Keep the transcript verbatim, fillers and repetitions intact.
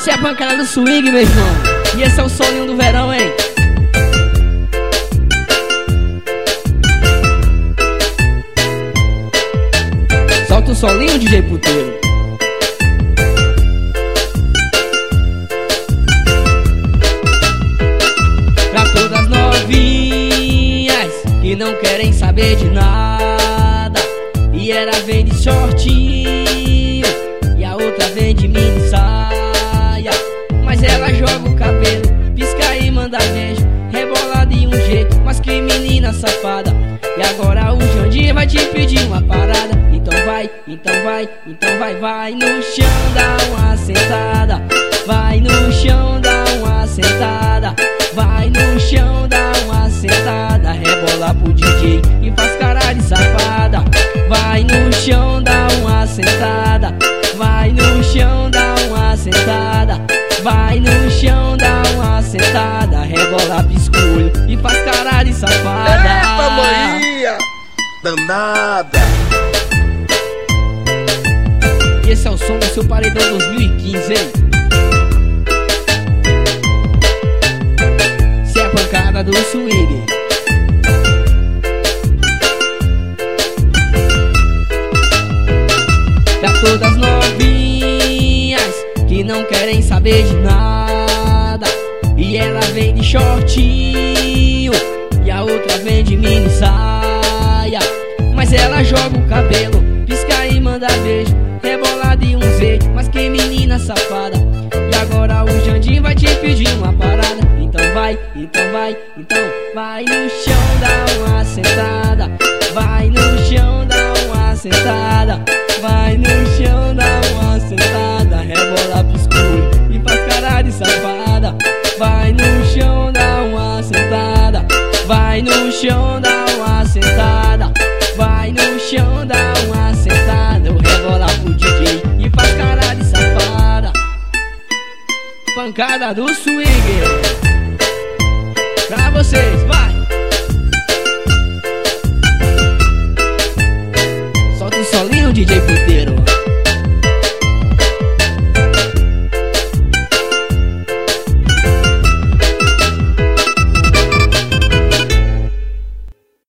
Essa é a bancada do swing, meu irmão. E esse é o solinho do verão, hein? Solta o solinho, D J Puteiro. Pra todas as novinhas que não querem saber de nada, e ela vem de shortinho e a outra vem de mini saia, mas ela joga o cabelo, pisca e manda beijo, rebola de um jeito, mas que menina safada. E agora o Jandir vai te pedir uma parada. Então vai, então vai, então vai, vai no chão, dá uma sentada. Vai no chão, dá uma sentada. Vai no chão, dá uma sentada. Rebola pro D J e faz cara de safada. Vai no chão, dá uma sentada. Vai no chão, dá uma sentada. Vai no chão, dá uma sentada. Rebola pisculho e faz cara de safada. Epa, Maria! Danada! E esse é o som do seu Paredão dois mil e quinze, hein? Se é a pancada do swing. Pra todas as novinhas que não querem saber de nada, e ela vem de shortinho e a outra vem de mini saia, mas ela joga o cabelo, pisca e manda beijo, rebola de um jeito, mas que menina safada. E agora o Jandir vai te pedir uma parada. Então vai, então vai, então vai no chão, dá uma sentada. Vai no chão, dá uma sentada. Vai no chão, dá uma sentada. Rebola pro escuro e faz cara de safada. Vai no chão, dá uma sentada. Vai no chão, dá uma sentada. Vai no chão, dá uma sentada. Eu rebola pro D J e faz cara de safada. Pancada do swing pra vocês, vai! Solta o solinho, D J Puteiro.